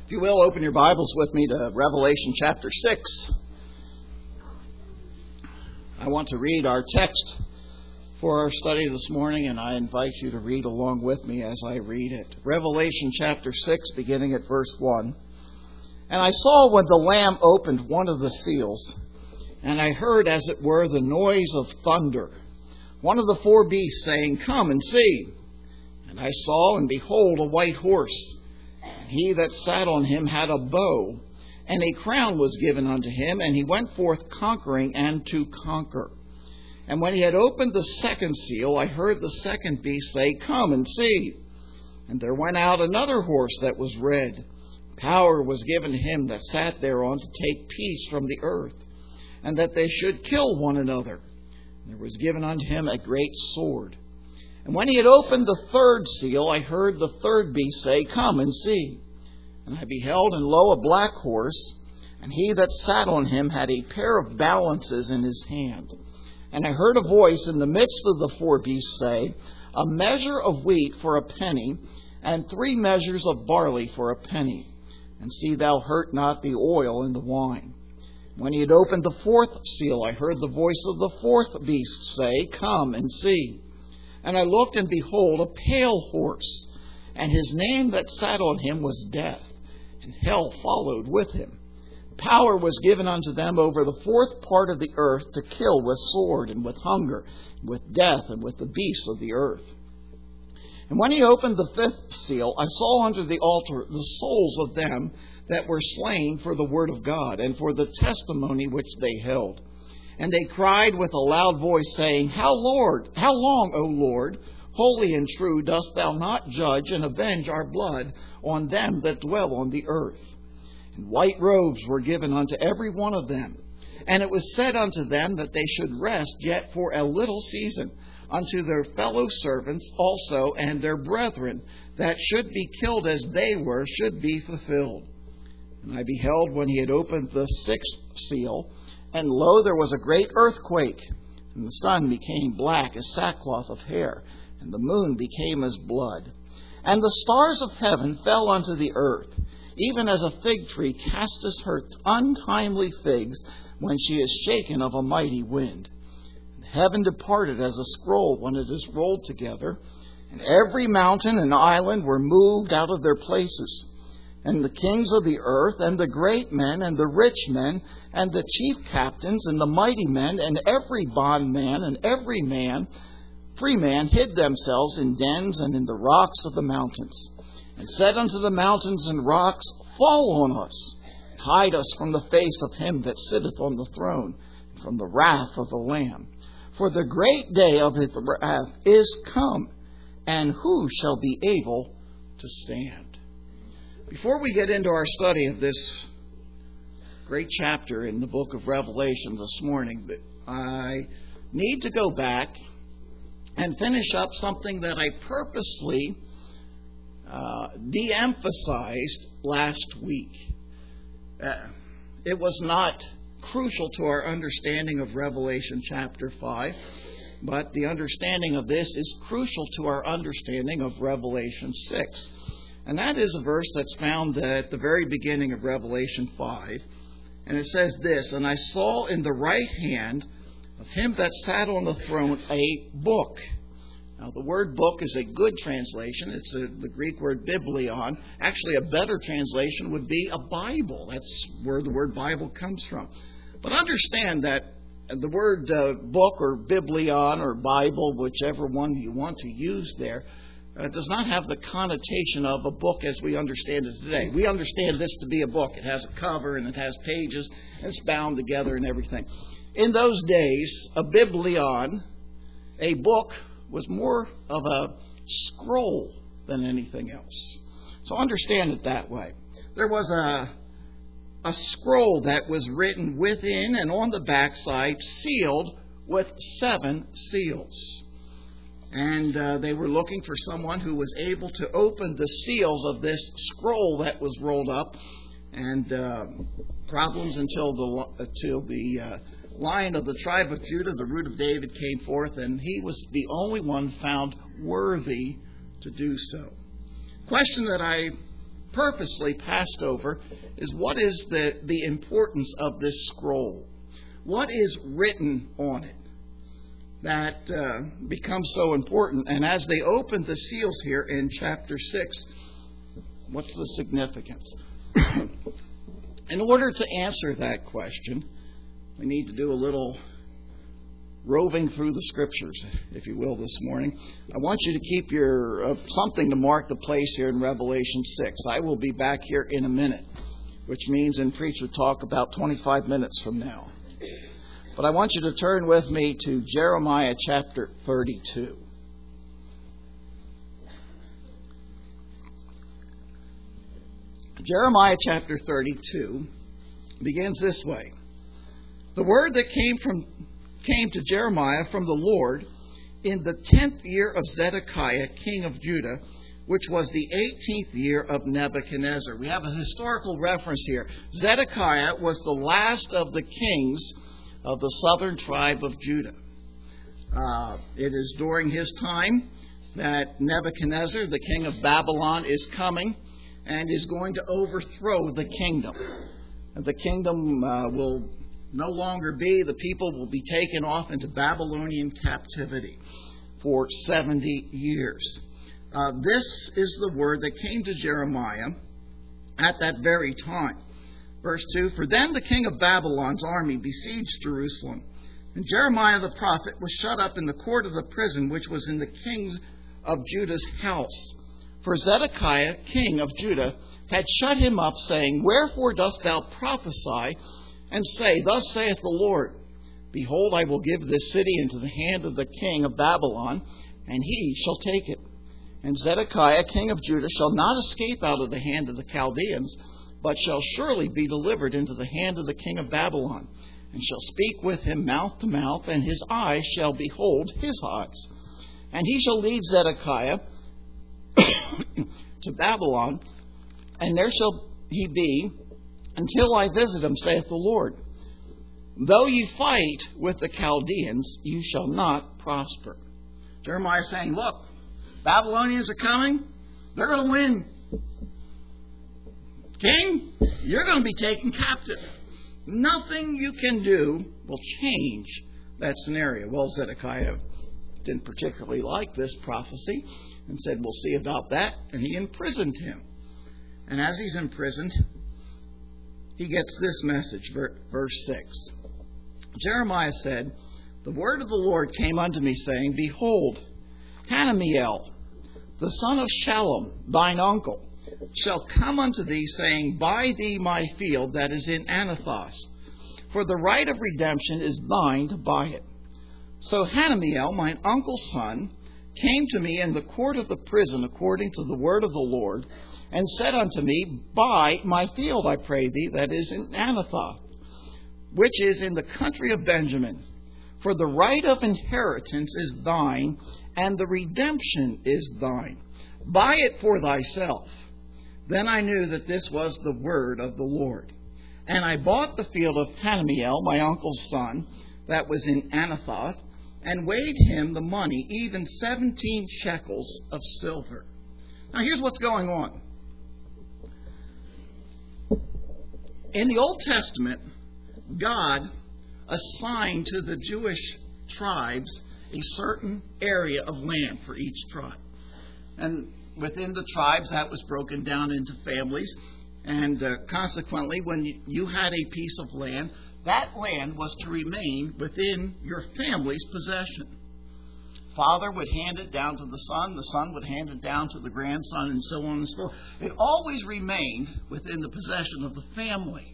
If you will, open your Bibles with me to Revelation chapter 6. I want to read our text for our study this morning, and I invite you to read along with me as I read it. Revelation chapter 6, beginning at verse 1. And I saw when the Lamb opened one of the seals, and I heard, as it were, the noise of thunder. One of the four beasts saying, "Come and see." And I saw, and behold, a white horse. And he that sat on him had a bow, and a crown was given unto him, and he went forth conquering and to conquer. And when he had opened the second seal, I heard the second beast say, "Come and see." And there went out another horse that was red. Power was given to him that sat thereon to take peace from the earth, and that they should kill one another. And there was given unto him a great sword. And when he had opened the third seal, I heard the third beast say, "Come and see." And I beheld, and lo, a black horse, and he that sat on him had a pair of balances in his hand. And I heard a voice in the midst of the four beasts say, "A measure of wheat for a penny, and 3 measures of barley for a penny. And see thou hurt not the oil and the wine." When he had opened the fourth seal, I heard the voice of the fourth beast say, "Come and see." And I looked, and behold, a pale horse, and his name that sat on him was Death, and hell followed with him. Power was given unto them over the fourth part of the earth to kill with sword, and with hunger, and with death, and with the beasts of the earth. And when he opened the fifth seal, I saw under the altar the souls of them that were slain for the word of God, and for the testimony which they held. And they cried with a loud voice, saying, How long, O Lord, holy and true, dost thou not judge and avenge our blood on them that dwell on the earth? And white robes were given unto every one of them. And it was said unto them that they should rest yet for a little season unto their fellow servants also, and their brethren that should be killed as they were should be fulfilled. And I beheld when he had opened the sixth seal, and lo, there was a great earthquake, and the sun became black as sackcloth of hair, and the moon became as blood. And the stars of heaven fell unto the earth, even as a fig tree casteth her untimely figs when she is shaken of a mighty wind. And heaven departed as a scroll when it is rolled together, and every mountain and island were moved out of their places. And the kings of the earth, and the great men, and the rich men, and the chief captains, and the mighty men, and every bondman, and every free man, hid themselves in dens and in the rocks of the mountains, and said unto the mountains and rocks, Fall on us, and hide us from the face of him that sitteth on the throne, and from the wrath of the Lamb. For the great day of his wrath is come, and who shall be able to stand? Before we get into our study of this great chapter in the book of Revelation this morning, I need to go back and finish up something that I purposely de-emphasized last week. It was not crucial to our understanding of Revelation chapter 5, but the understanding of this is crucial to our understanding of Revelation 6. And that is a verse that's found at the very beginning of Revelation 5. And it says this, And I saw in the right hand of him that sat on the throne a book. Now, the word book is a good translation. It's the Greek word biblion. Actually, a better translation would be a Bible. That's where the word Bible comes from. But understand that the word book or biblion or Bible, whichever one you want to use there, does not have the connotation of a book as we understand it today. We understand this to be a book. It has a cover and it has pages. And it's bound together and everything. In those days, a biblion, a book, was more of a scroll than anything else. So understand it that way. There was a scroll that was written within and on the backside, sealed with 7 seals. And they were looking for someone who was able to open the seals of this scroll that was rolled up. And problems until the Lion of the tribe of Judah, the root of David, came forth. And he was the only one found worthy to do so. Question that I purposely passed over is what is the importance of this scroll. What is written on it that becomes so important? And as they open the seals here in chapter 6, what's the significance? In order to answer that question, we need to do a little roving through the Scriptures, if you will, this morning. I want you to keep your something to mark the place here in Revelation 6. I will be back here in a minute, which means in Preacher Talk about 25 minutes from now. But I want you to turn with me to Jeremiah chapter 32. Jeremiah chapter 32 begins this way. The word that came to Jeremiah from the Lord in the 10th year of Zedekiah, king of Judah, which was the 18th year of Nebuchadnezzar. We have a historical reference here. Zedekiah was the last of the kings of the southern tribe of Judah. It is during his time that Nebuchadnezzar, the king of Babylon, is coming and is going to overthrow the kingdom. The kingdom will no longer be. The people will be taken off into Babylonian captivity for 70 years. This is the word that came to Jeremiah at that very time. Verse 2, For then the king of Babylon's army besieged Jerusalem, and Jeremiah the prophet was shut up in the court of the prison which was in the king of Judah's house. For Zedekiah, king of Judah, had shut him up, saying, Wherefore dost thou prophesy, and say, Thus saith the Lord, Behold, I will give this city into the hand of the king of Babylon, and he shall take it. And Zedekiah, king of Judah, shall not escape out of the hand of the Chaldeans, but shall surely be delivered into the hand of the king of Babylon, and shall speak with him mouth to mouth, and his eyes shall behold his eyes. And he shall lead Zedekiah to Babylon, and there shall he be until I visit him, saith the Lord. Though ye fight with the Chaldeans, you shall not prosper. Jeremiah is saying, look, Babylonians are coming. They're going to win. King, you're going to be taken captive. Nothing you can do will change that scenario. Well, Zedekiah didn't particularly like this prophecy and said, we'll see about that. And he imprisoned him. And as he's imprisoned, he gets this message, verse 6. Jeremiah said, The word of the Lord came unto me, saying, Behold, Hanamiel, the son of Shallum, thine uncle, shall come unto thee, saying, Buy thee my field that is in Anathoth, for the right of redemption is thine to buy it. So Hanamiel, mine uncle's son, came to me in the court of the prison according to the word of the Lord, and said unto me, Buy my field, I pray thee, that is in Anathoth, which is in the country of Benjamin. For the right of inheritance is thine, and the redemption is thine. Buy it for thyself. Then I knew that this was the word of the Lord. And I bought the field of Hanamiel, my uncle's son, that was in Anathoth, and weighed him the money, even 17 shekels of silver. Now here's what's going on. In the Old Testament, God assigned to the Jewish tribes a certain area of land for each tribe. And within the tribes, that was broken down into families. And consequently, when you had a piece of land, that land was to remain within your family's possession. Father would hand it down to the son would hand it down to the grandson, and so on and so forth. It always remained within the possession of the family.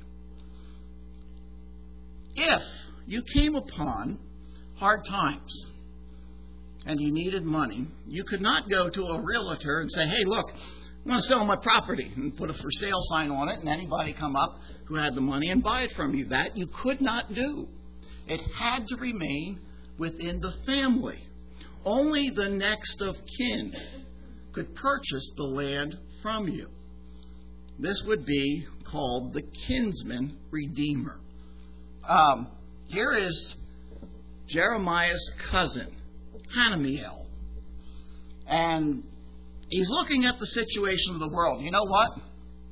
If you came upon hard times and you needed money, you could not go to a realtor and say, hey, look, I'm going to sell my property, and put a for sale sign on it, and anybody come up who had the money and buy it from you. That you could not do. It had to remain within the family. Only the next of kin could purchase the land from you. This would be called the kinsman redeemer. Here is Jeremiah's cousin, Hanamiel. And he's looking at the situation of the world. You know what?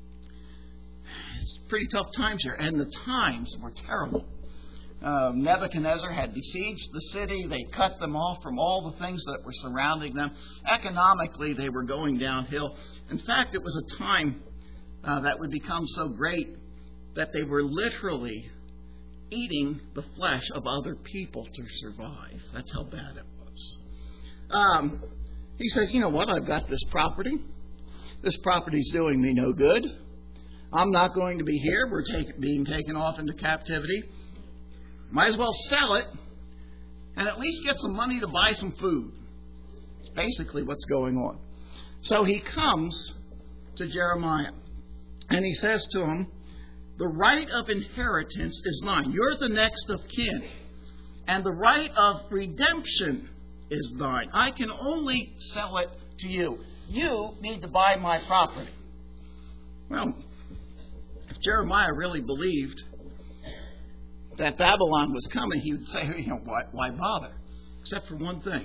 pretty tough times here, and the times were terrible. Nebuchadnezzar had besieged the city. They cut them off from all the things that were surrounding them. Economically, they were going downhill. In fact, it was a time that would become so great that they were literally eating the flesh of other people to survive. That's how bad it was. He says, you know what? I've got this property. This property's doing me no good. I'm not going to be here. We're being taken off into captivity. Might as well sell it and at least get some money to buy some food. It's basically what's going on. So he comes to Jeremiah and he says to him, the right of inheritance is mine. You're the next of kin. And the right of redemption is thine. I can only sell it to you. You need to buy my property. Well, if Jeremiah really believed that Babylon was coming, he would say, why bother? Except for one thing.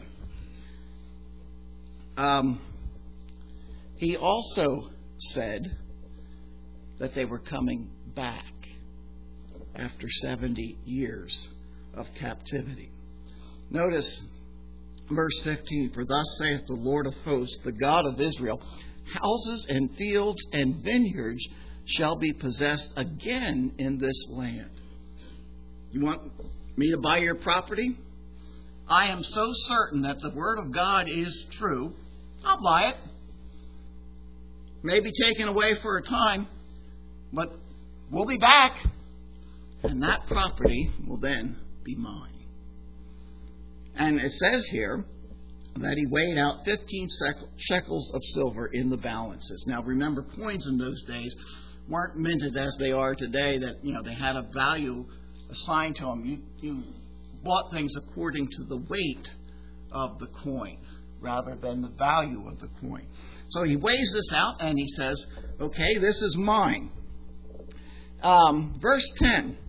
He also said that they were coming back after 70 years of captivity. Notice verse 15, for thus saith the Lord of hosts, the God of Israel, houses and fields and vineyards shall be possessed again in this land. You want me to buy your property? I am so certain that the Word of God is true. I'll buy it. May be taken away for a time, but we'll be back. And that property will then be mine. And it says here that he weighed out 15 shekels of silver in the balances. Now remember, coins in those days weren't minted as they are today, that they had a value assigned to them. You bought things according to the weight of the coin rather than the value of the coin. So he weighs this out and he says, okay, this is mine. Verse 10,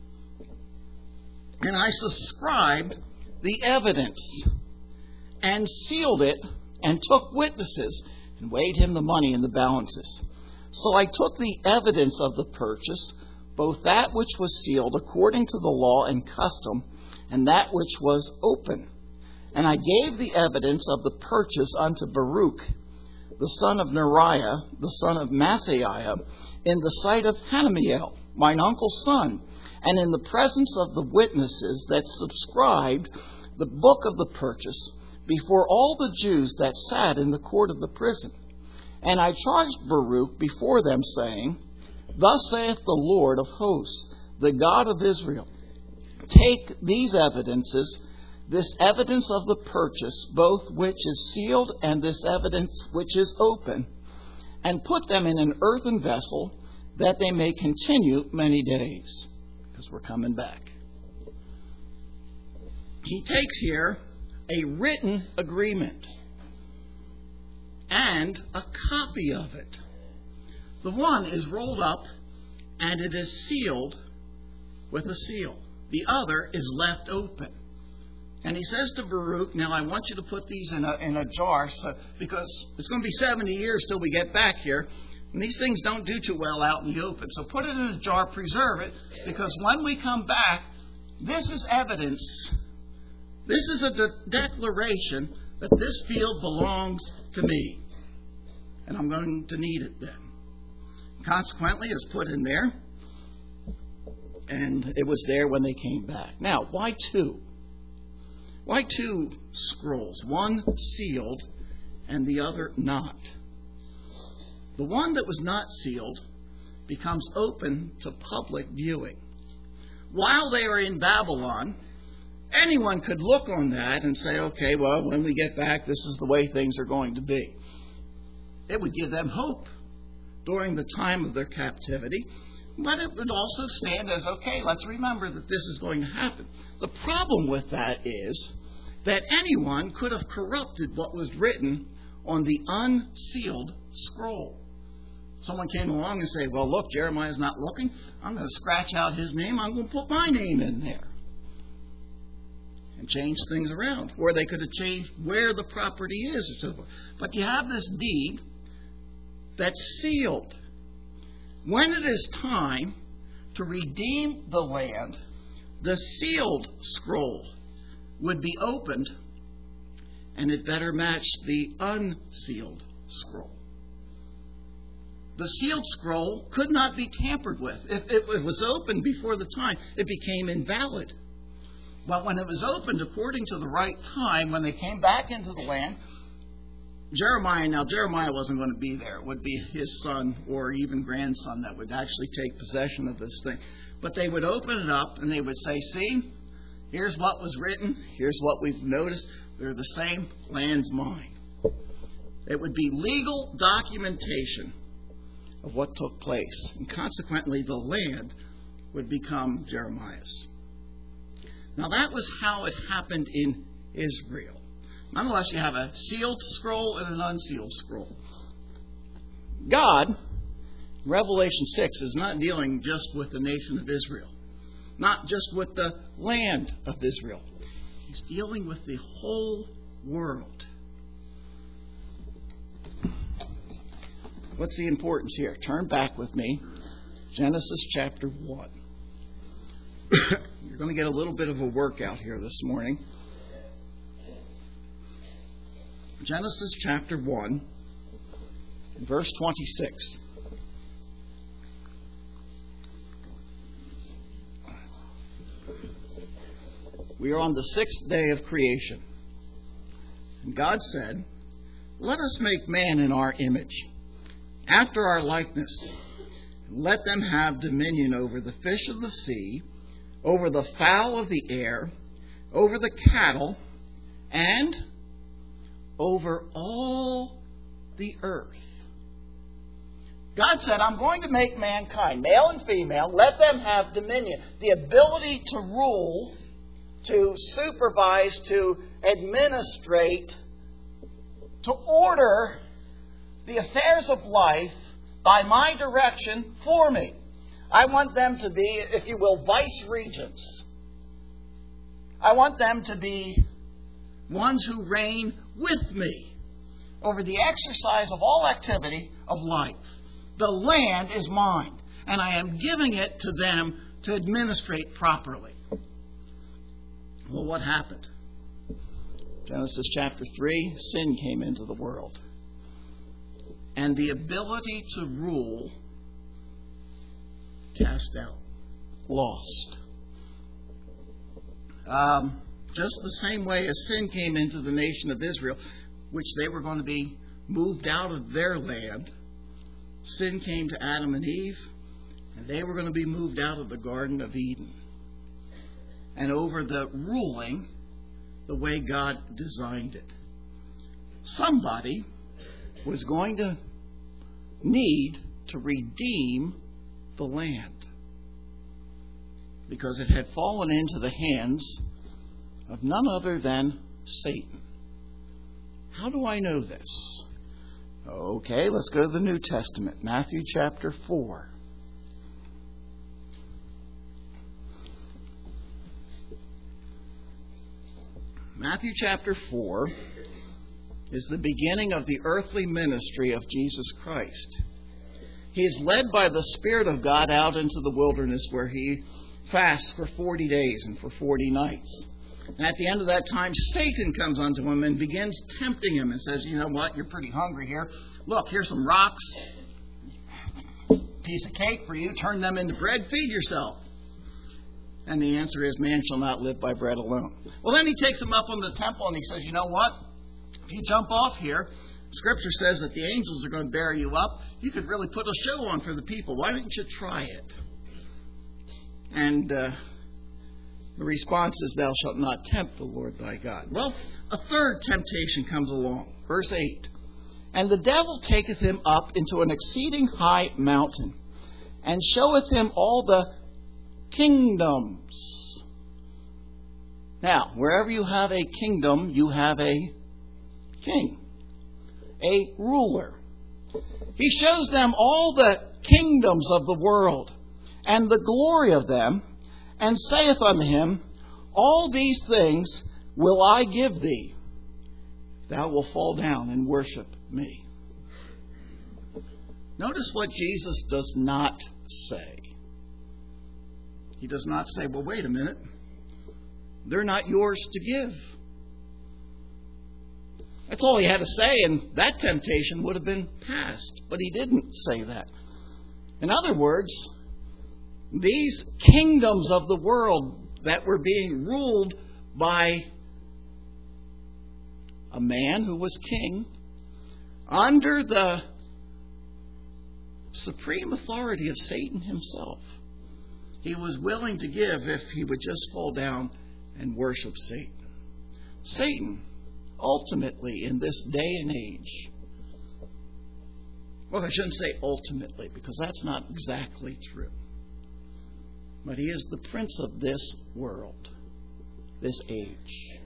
and I subscribed the evidence and sealed it and took witnesses and weighed him the money in the balances. So I took the evidence of the purchase, both that which was sealed according to the law and custom, and that which was open. And I gave the evidence of the purchase unto Baruch, the son of Neriah, the son of Maaseiah, in the sight of Hanamiel, mine uncle's son, and in the presence of the witnesses that subscribed the book of the purchase, before all the Jews that sat in the court of the prison. And I charged Baruch before them, saying, thus saith the Lord of hosts, the God of Israel, take these evidences, this evidence of the purchase, both which is sealed and this evidence which is open, and put them in an earthen vessel, that they may continue many days. Because we're coming back. He takes here a written agreement and a copy of it. The one is rolled up and it is sealed with a seal. The other is left open. And he says to Baruch, now I want you to put these in a jar, because it's going to be 70 years till we get back here. And these things don't do too well out in the open. So put it in a jar, preserve it, because when we come back, this is evidence. This is a declaration that this field belongs to me. And I'm going to need it then. Consequently, it was put in there. And it was there when they came back. Now, why two? Why two scrolls? One sealed and the other not. The one that was not sealed becomes open to public viewing. While they are in Babylon, anyone could look on that and say, okay, well, when we get back, this is the way things are going to be. It would give them hope during the time of their captivity, but it would also stand as, okay, let's remember that this is going to happen. The problem with that is that anyone could have corrupted what was written on the unsealed scroll. Someone came along and said, well, look, Jeremiah's not looking. I'm going to scratch out his name. I'm going to put my name in there. And change things around. Or they could have changed where the property is. But you have this deed that's sealed. when it is time to redeem the land, the sealed scroll would be opened, and it better match the unsealed scroll. The sealed scroll could not be tampered with. If it was opened before the time, it became invalid. But when it was opened according to the right time, when they came back into the land, Jeremiah wasn't going to be there. It would be his son or even grandson that would actually take possession of this thing. But they would open it up and they would say, see, here's what was written. Here's what we've noticed. They're the same. Land's mine. It would be legal documentation of what took place. And consequently, the land would become Jeremiah's. Now, that was how it happened in Israel. Nonetheless, you have a sealed scroll and an unsealed scroll. God, Revelation 6, is not dealing just with the nation of Israel, not just with the land of Israel. He's dealing with the whole world. What's the importance here? Turn back with me. Genesis chapter 1. You're going to get a little bit of a workout here this morning. Genesis chapter 1, verse 26. We are on the 6th day of creation. And God said, "Let us make man in our image, after our likeness. Let them have dominion over the fish of the sea, over the fowl of the air, over the cattle, and over all the earth." God said, I'm going to make mankind, male and female, let them have dominion, the ability to rule, to supervise, to administrate, to order the affairs of life by my direction for me. I want them to be, if you will, vice regents. I want them to be ones who reign with me over the exercise of all activity of life. The land is mine, and I am giving it to them to administrate properly. Well, what happened? Genesis chapter 3, sin came into the world. And the ability to rule cast out, lost. Just the same way as sin came into the nation of Israel, which they were going to be moved out of their land, sin came to Adam and Eve, and they were going to be moved out of the Garden of Eden. And over the ruling the way God designed it. Somebody was going to need to redeem the land, because it had fallen into the hands of none other than Satan. How do I know this? Okay, let's go to the New Testament, Matthew chapter 4. Matthew chapter 4 is the beginning of the earthly ministry of Jesus Christ. He is led by the Spirit of God out into the wilderness, where he fasts for 40 days and for 40 nights. And at the end of that time, Satan comes unto him and begins tempting him and says, you know what, you're pretty hungry here. Look, here's some rocks, piece of cake for you, turn them into bread, feed yourself. And the answer is, man shall not live by bread alone. Well, then he takes him up on the temple and he says, you know what? If you jump off here, Scripture says that the angels are going to bear you up. You could really put a show on for the people. Why don't you try it? And the response is, thou shalt not tempt the Lord thy God. Well, a third temptation comes along. Verse 8. And the devil taketh him up into an exceeding high mountain, and showeth him all the kingdoms. Now, wherever you have a kingdom, you have a king, a ruler. He shows them all the kingdoms of the world and the glory of them, and saith unto him, all these things will I give thee, if thou wilt fall down and worship me. Notice what Jesus does not say. He does not say, well, wait a minute. They're not yours to give. That's all he had to say, and that temptation would have been passed. But he didn't say that. In other words, these kingdoms of the world that were being ruled by a man who was king, under the supreme authority of Satan himself, he was willing to give if he would just fall down and worship Satan. Satan, ultimately, in this day and age, well, I shouldn't say ultimately, because that's not exactly true. But he is the prince of this world, this age.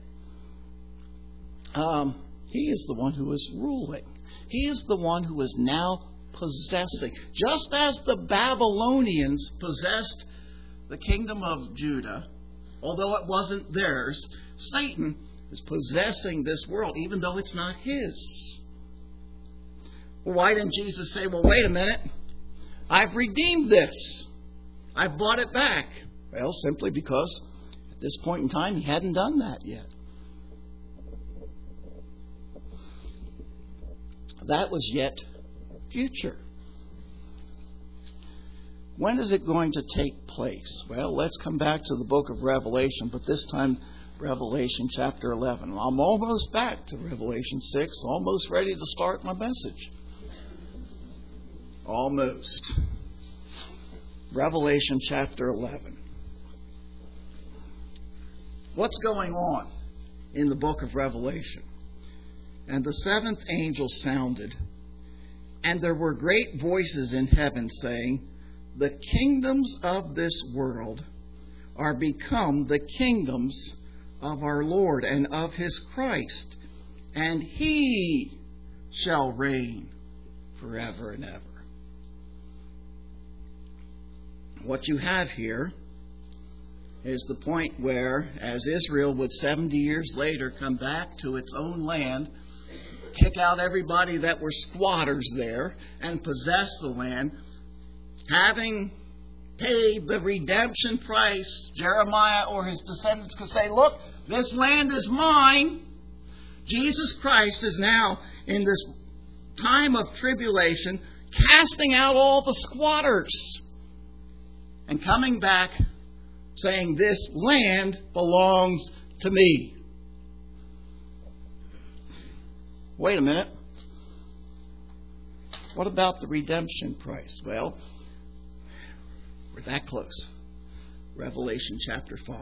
He is the one who is ruling. He is the one who is now possessing. Just as the Babylonians possessed the kingdom of Judah, although it wasn't theirs, Satan is possessing this world, even though it's not his. Well, why didn't Jesus say, well, wait a minute, I've redeemed this. I've bought it back. Well, simply because at this point in time he hadn't done that yet. That was yet future. When is it going to take place? Well, let's come back to the book of Revelation, but this time Revelation chapter 11. I'm almost back to Revelation 6, almost ready to start my message. Almost. Revelation chapter 11. What's going on in the book of Revelation? And the seventh angel sounded, and there were great voices in heaven saying, the kingdoms of this world are become the kingdoms of our Lord and of His Christ, and He shall reign forever and ever. What you have here is the point where, as Israel would 70 years later come back to its own land, kick out everybody that were squatters there, and possess the land, having paid the redemption price, Jeremiah or his descendants could say, look, this land is mine. Jesus Christ is now, in this time of tribulation, casting out all the squatters and coming back saying, this land belongs to me. Wait a minute. What about the redemption price? Well, we're that close. Revelation chapter 5.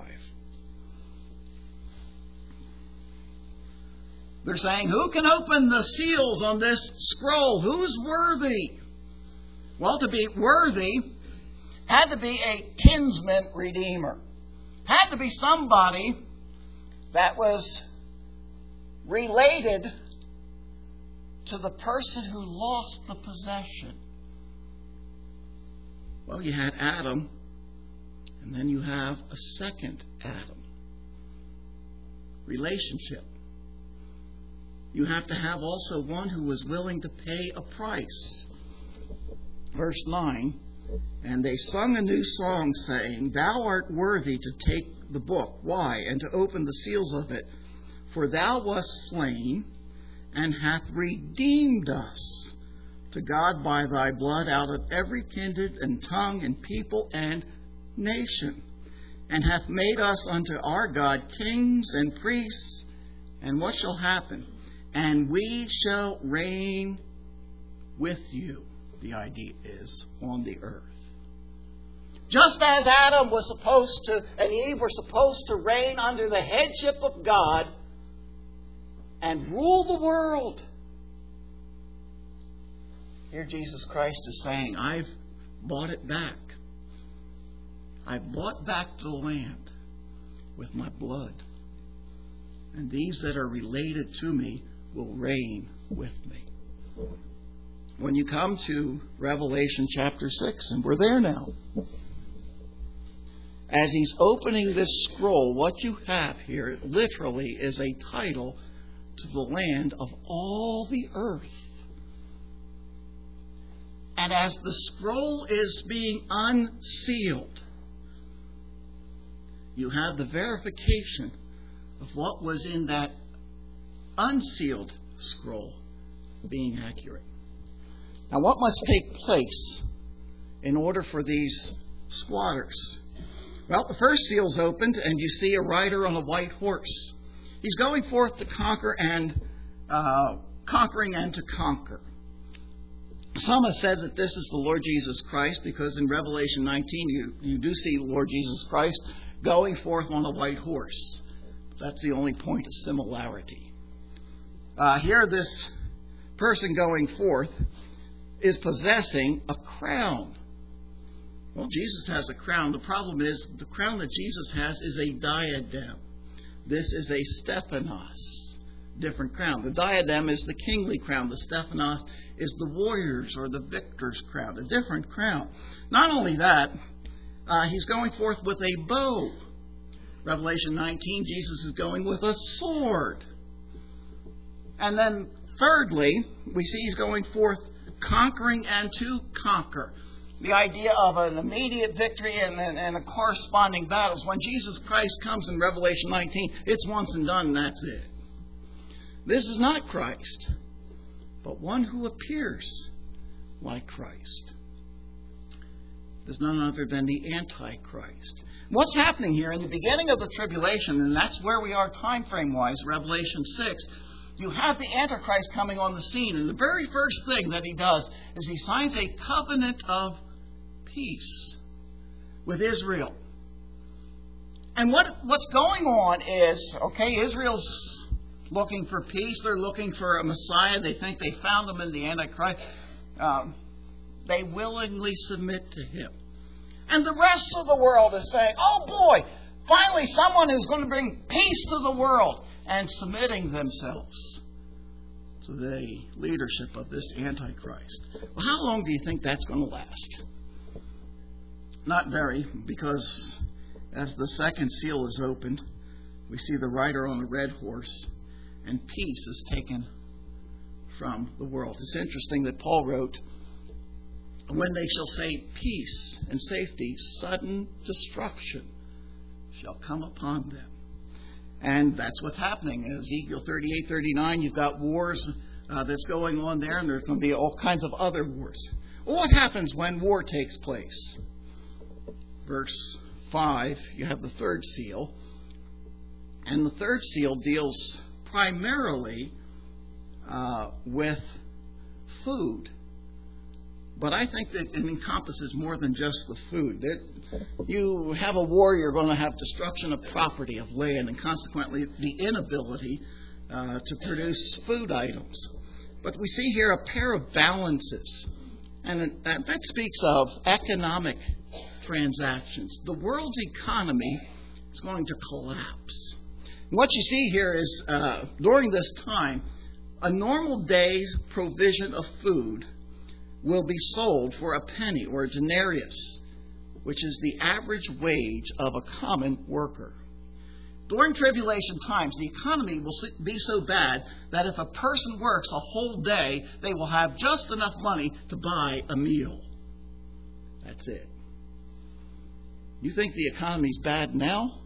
They're saying, who can open the seals on this scroll? Who's worthy? Well, to be worthy had to be a kinsman redeemer. Had to be somebody that was related to the person who lost the possession. Well, you had Adam, and then you have a second Adam. Relationship. You have to have also one who was willing to pay a price. Verse 9, and they sung a new song, saying, thou art worthy to take the book. Why? And to open the seals of it. For thou wast slain, and hath redeemed us to God by thy blood out of every kindred and tongue and people and nation, and hath made us unto our God kings and priests. And what shall happen? And we shall reign with you, the idea is, on the earth. Just as Adam was supposed to, and Eve were supposed to reign under the headship of God and rule the world. Here Jesus Christ is saying, I've bought it back. I've bought back the land with my blood. And these that are related to me will reign with me. When you come to Revelation chapter 6, and we're there now, as he's opening this scroll, what you have here literally is a title to the land of all the earth. And as the scroll is being unsealed, you have the verification of what was in that unsealed scroll being accurate. Now, what must take place in order for these squatters? Well, the first seal's opened, and you see a rider on a white horse. He's going forth to conquer and conquering and to conquer. Some have said that this is the Lord Jesus Christ, because in Revelation 19 you do see the Lord Jesus Christ going forth on a white horse. That's the only point of similarity. Here, this person going forth is possessing a crown. Well, Jesus has a crown. The problem is the crown that Jesus has is a diadem. This is a Stephanos, different crown. The diadem is the kingly crown. The Stephanos is the warrior's or the victor's crown, a different crown. Not only that, he's going forth with a bow. Revelation 19, Jesus is going with a sword. And then thirdly, we see he's going forth conquering and to conquer. The idea of an immediate victory and a corresponding battles. When Jesus Christ comes in Revelation 19, it's once and done and that's it. This is not Christ, but one who appears like Christ. There's none other than the Antichrist. What's happening here in the beginning of the tribulation, and that's where we are time frame-wise, Revelation 6, you have the Antichrist coming on the scene, and the very first thing that he does is he signs a covenant of peace with Israel. And what's going on is, Israel's looking for peace. They're looking for a Messiah. They think they found him in the Antichrist. They willingly submit to him. And the rest of the world is saying, oh boy, finally someone who's going to bring peace to the world, and submitting themselves to the leadership of this Antichrist. Well, how long do you think that's going to last? Not very, because as the second seal is opened, we see the rider on the red horse, and peace is taken from the world. It's interesting that Paul wrote, when they shall say peace and safety, sudden destruction shall come upon them. And that's what's happening. Ezekiel 38-39, you've got wars that's going on there, and there's going to be all kinds of other wars. Well, what happens when war takes place? Verse 5, you have the third seal. And the third seal deals primarily with food. But I think that it encompasses more than just the food. You have a war, you're going to have destruction of property, of land, and consequently the inability to produce food items. But we see here a pair of balances. And that speaks of economic transactions. The world's economy is going to collapse. And what you see here is, during this time, a normal day's provision of food will be sold for a penny or a denarius, which is the average wage of a common worker. During tribulation times, the economy will be so bad that if a person works a whole day, they will have just enough money to buy a meal. That's it. You think the economy's bad now?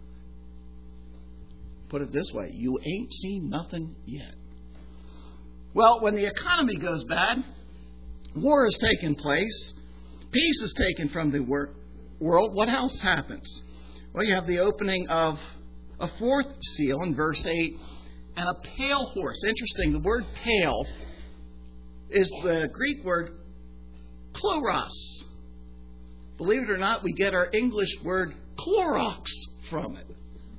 Put it this way, you ain't seen nothing yet. Well, when the economy goes bad, war has taken place, peace is taken from the world, what else happens? Well, you have the opening of a fourth seal in verse 8, and a pale horse. Interesting, the word pale is the Greek word chloros. Believe it or not, we get our English word Clorox from it.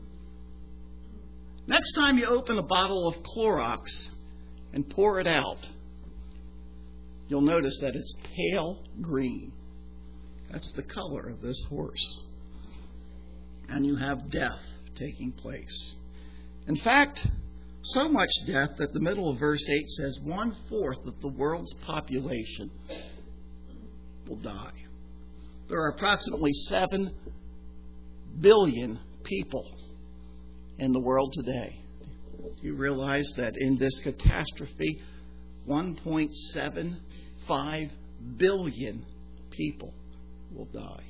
Next time you open a bottle of Clorox and pour it out, you'll notice that it's pale green. That's the color of this horse. And you have death taking place. In fact, so much death that the middle of verse 8 says 1/4 of the world's population will die. There are approximately 7 billion people in the world today. You realize that in this catastrophe, 1.75 billion people will die.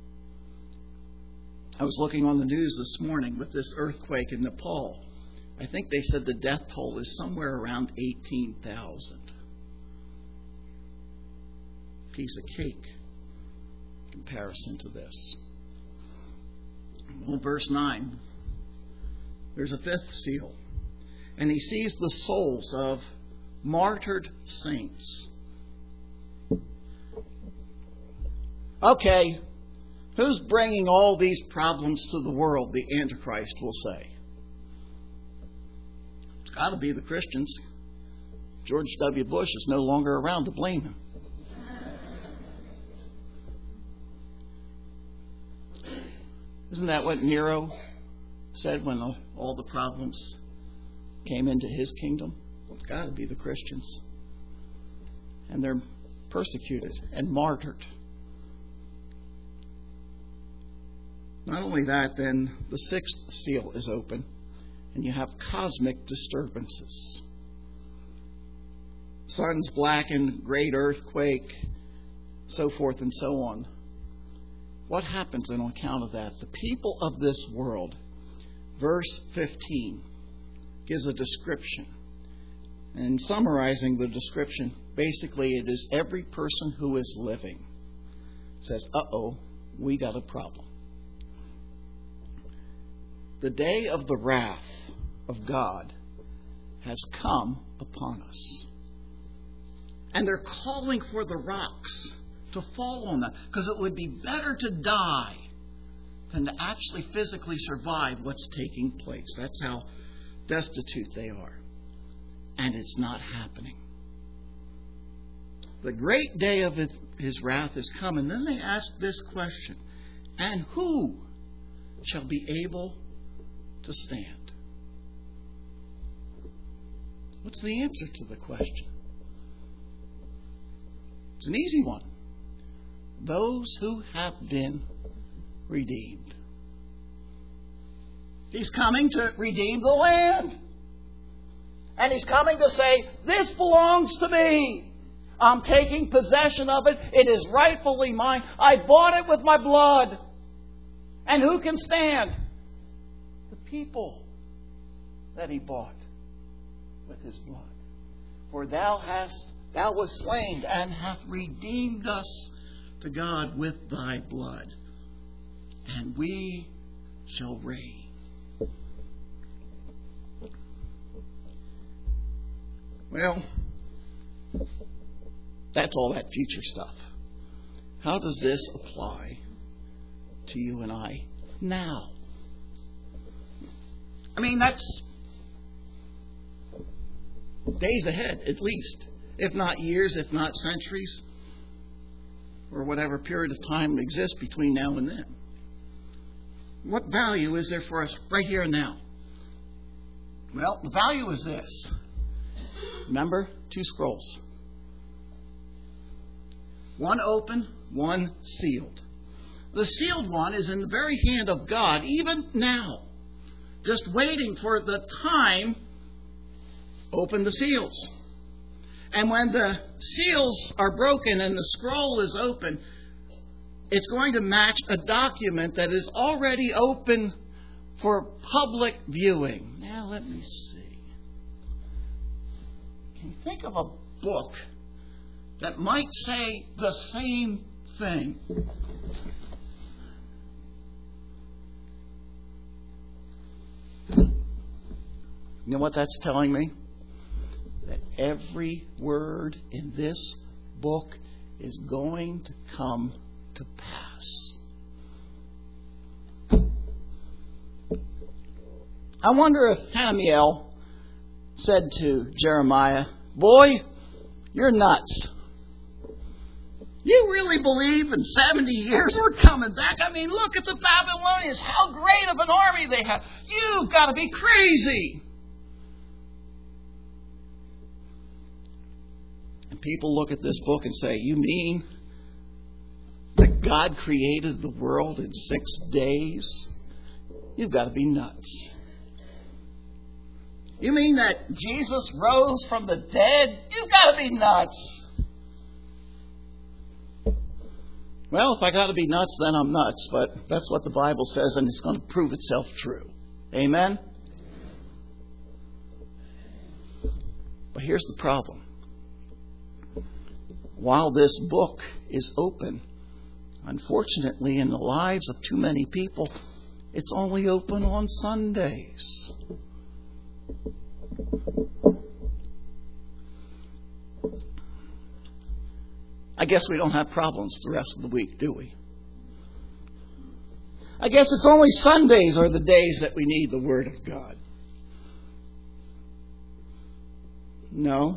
I was looking on the news this morning with this earthquake in Nepal. I think they said the death toll is somewhere around 18,000. Piece of cake in comparison to this. Well, verse 9. There's a fifth seal. And he sees the souls of martyred saints. Okay, who's bringing all these problems to the world, the Antichrist will say? It's got to be the Christians. George W. Bush is no longer around to blame him. Isn't that what Nero said when all the problems came into his kingdom? It's got to be the Christians. And they're persecuted and martyred. Not only that, then the sixth seal is open, and you have cosmic disturbances. Sun's blackened, great earthquake, so forth and so on. What happens on account of that? The people of this world, verse 15, gives a description. And summarizing the description, basically it is every person who is living says, uh-oh, we got a problem. The day of the wrath of God has come upon us. And they're calling for the rocks to fall on them, because it would be better to die than to actually physically survive what's taking place. That's how destitute they are. And it's not happening. The great day of his wrath has come. And then they ask this question: and who shall be able to stand? What's the answer to the question? It's an easy one. Those who have been redeemed. He's coming to redeem the land. And He's coming to say, this belongs to me. I'm taking possession of it. It is rightfully mine. I bought it with my blood. And who can stand? The people that He bought with His blood. For thou wast slain and hath redeemed us to God with thy blood, and we shall reign. Well, that's all that future stuff. How does this apply to you and I now? I mean, that's days ahead, at least. If not years, if not centuries, or whatever period of time exists between now and then. What value is there for us right here and now? Well, the value is this. Remember, 2 scrolls. One open, one sealed. The sealed one is in the very hand of God, even now. Just waiting for the time, open the seals. And when the seals are broken and the scroll is open, it's going to match a document that is already open for public viewing. Now, let me see. Can you think of a book that might say the same thing? You know what that's telling me? That every word in this book is going to come to pass. I wonder if Hanamiel said to Jeremiah, "Boy, you're nuts. You really believe in 70 years we're coming back? I mean, look at the Babylonians. How great of an army they have. You've got to be crazy." And people look at this book and say, "You mean that God created the world in 6 days? You've got to be nuts. You mean that Jesus rose from the dead? You've got to be nuts." Well, if I got to be nuts, then I'm nuts. But that's what the Bible says, and it's going to prove itself true. Amen? But here's the problem. While this book is open, unfortunately, in the lives of too many people, it's only open on Sundays. I guess we don't have problems the rest of the week, do we? I guess it's only Sundays are the days that we need the Word of God. No.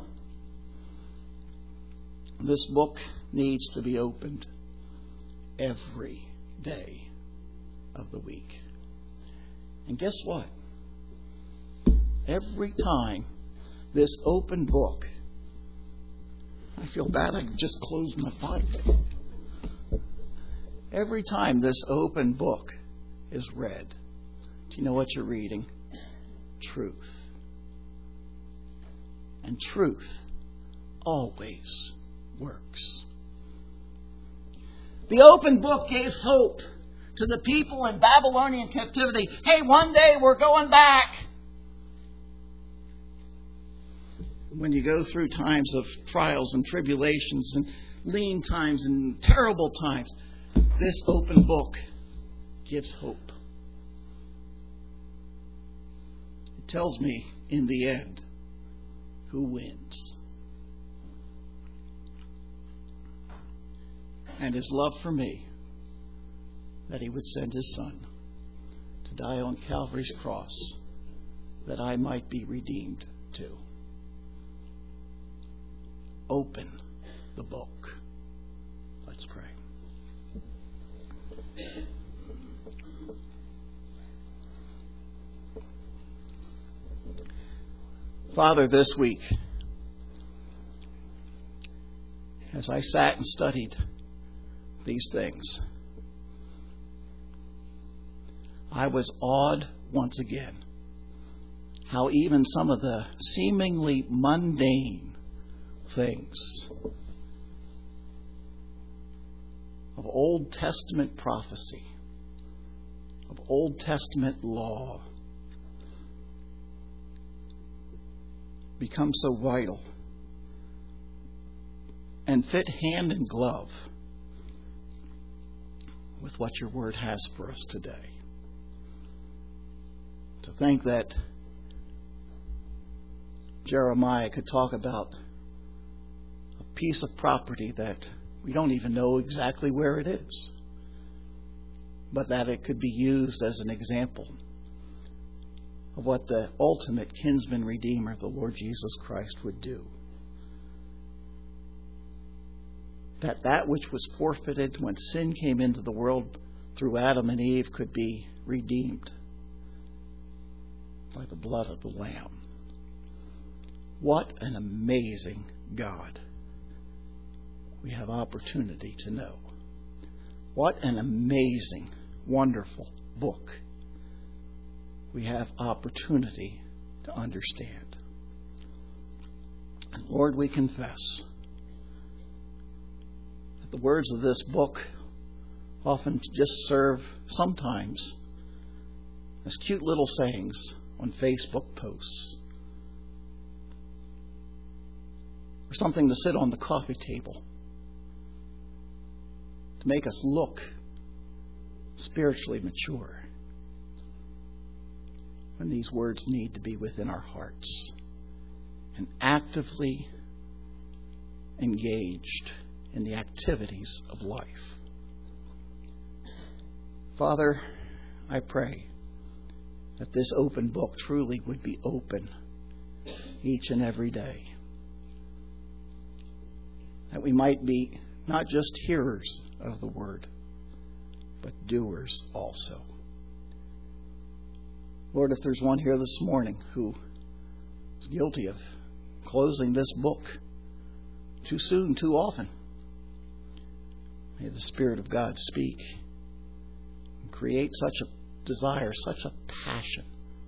This book needs to be opened every day of the week. And guess what? Every time this open book, I feel bad I just closed my Bible. Every time this open book is read, do you know what you're reading? Truth. And truth always works. The open book gave hope to the people in Babylonian captivity. Hey, one day we're going back. When you go through times of trials and tribulations and lean times and terrible times, this open book gives hope. It tells me in the end who wins. And His love for me, that He would send His Son to die on Calvary's cross that I might be redeemed too. Open the book. Let's pray. Father, this week, as I sat and studied these things, I was awed once again how even some of the seemingly mundane things of Old Testament prophecy, of Old Testament law, become so vital and fit hand in glove with what your Word has for us today. To think that Jeremiah could talk about a piece of property that we don't even know exactly where it is, but that it could be used as an example of what the ultimate kinsman redeemer, the Lord Jesus Christ, would do. That which was forfeited when sin came into the world through Adam and Eve could be redeemed by the blood of the Lamb. What an amazing God we have opportunity to know. What an amazing, wonderful book we have opportunity to understand. And Lord, we confess that the words of this book often just serve sometimes as cute little sayings on Facebook posts, or something to sit on the coffee table to make us look spiritually mature, when these words need to be within our hearts and actively engaged in the activities of life. Father, I pray that this open book truly would be open each and every day. That we might be not just hearers of the word, but doers also. Lord, if there's one here this morning who is guilty of closing this book too soon, too often, may the Spirit of God speak and create such a desire, such a passion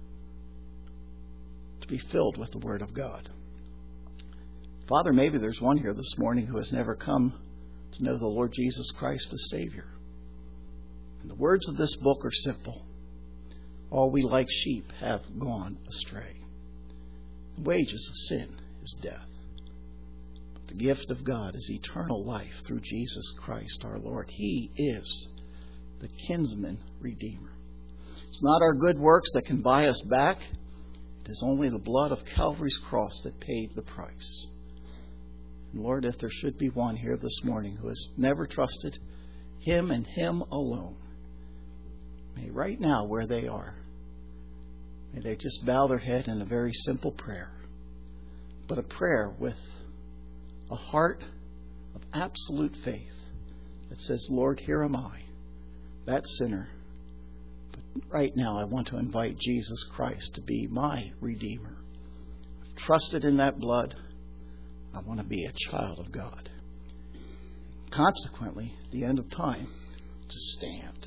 to be filled with the Word of God. Father, maybe there's one here this morning who has never come to know the Lord Jesus Christ as Savior. And the words of this book are simple. All we like sheep have gone astray. The wages of sin is death. But the gift of God is eternal life through Jesus Christ our Lord. He is the kinsman redeemer. It's not our good works that can buy us back. It is only the blood of Calvary's cross that paid the price. And Lord, if there should be one here this morning who has never trusted Him and Him alone, may right now where they are, may they just bow their head in a very simple prayer, but a prayer with a heart of absolute faith that says, Lord, here am I, that sinner. But right now I want to invite Jesus Christ to be my Redeemer. I've trusted in that blood. I want to be a child of God. Consequently, at the end of time, to stand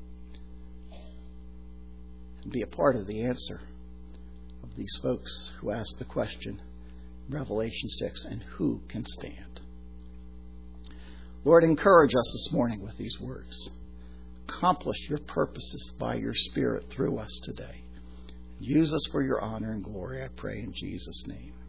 and be a part of the answer of these folks who ask the question, Revelation 6, and who can stand? Lord, encourage us this morning with these words. Accomplish your purposes by your Spirit through us today. Use us for your honor and glory, I pray in Jesus' name.